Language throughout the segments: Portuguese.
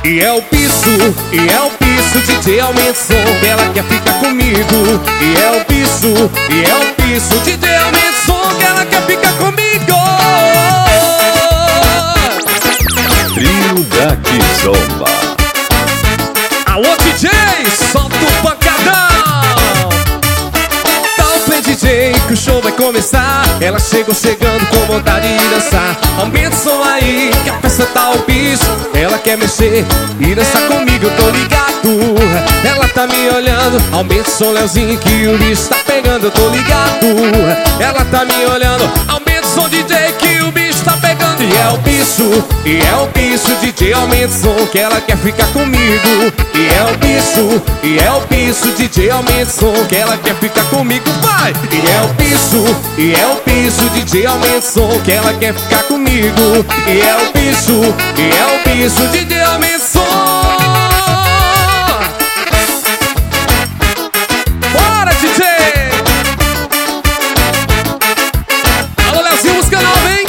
E é o piso, DJ aumenta o som, ela quer ficar comigo. E é o piso, DJ aumenta o som, que ela quer ficar comigo. Trio da Kizomba. Alô DJ, solta o pancadão. Dá o play DJ que o show vai começar. Ela chegando com vontade de dançar. Aumenta o som aí que a festa tá ao piso. Ela quer mexer e dançar comigo, eu tô ligado. Ela tá me olhando. Aumenta o som, Leozinho, que o bicho tá pegando, eu tô ligado. Ela tá me olhando. Aumenta o som, DJ, que o bicho tá pegando. E é o piso, DJ aumenta o som, que ela quer ficar comigo. E é o piso, DJ aumenta o som, que ela quer ficar comigo, vai! E é o piso, DJ aumenta o som, que ela quer ficar comigo. E é o piso, DJ aumenta o som. Bora, DJ! Alô, Leozinho, música nova, hein?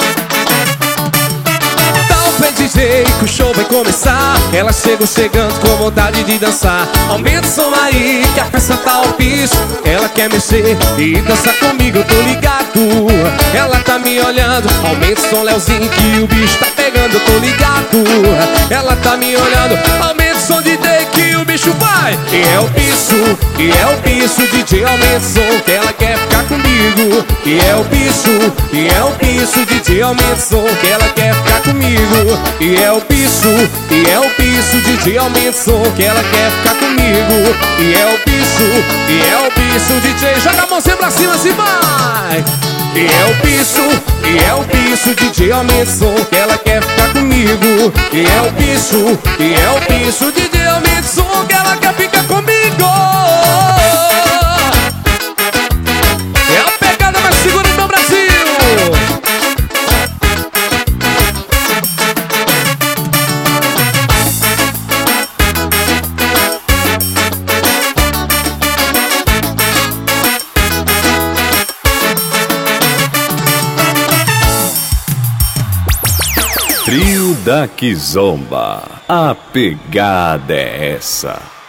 DJ, que o show vai começar. Ela chegando com vontade de dançar. Aumenta o som aí que a festa tá ao piso. Ela quer mexer e dançar comigo, eu tô ligado. Ela tá me olhando. Aumenta o som, Leozinho, que o bicho tá pegando, eu tô ligado. Ela tá me olhando. Aumenta o som, DJ, que o bicho vai. E é o piso, DJ aumenta o som, que ela quer ficar comigo. E é o piso, DJ aumenta o som, que ela quer ficar comigo. E é o piso, DJ aumenta o som, que ela quer ficar comigo. E é o piso, DJ, joga a mãozinha pra cima, assim vai. E é o piso, DJ aumenta o som, que ela quer ficar comigo. E é o piso, DJ aumenta o som, que ela quer ficar comigo. É a pegada mais segura do Brasil. Trio da Kizomba. A pegada é essa.